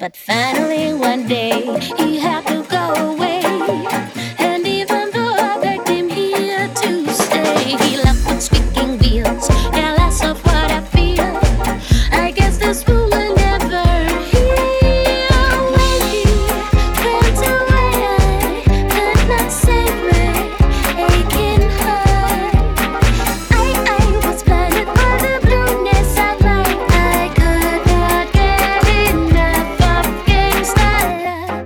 But finally one day he had to go away. And even though I begged him here to stay, he left with squeaking wheels, careless of what I feel. I guess this fool will never heal. When he went away, I could not save my aching heart. I was blinded by the blueness of life. I could not get enough of gangsta love.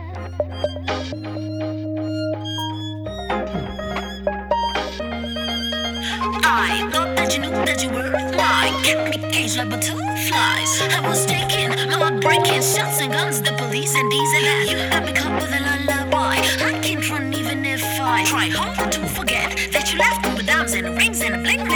I thought that you knew that you were mine. Kept me caged like butterflies. I was taking, my heart breaking, shots and guns, the police and these and that. You got me caught with a lullaby. I can't run even if I try hard to forget that you left me with diamonds and rings and a bling.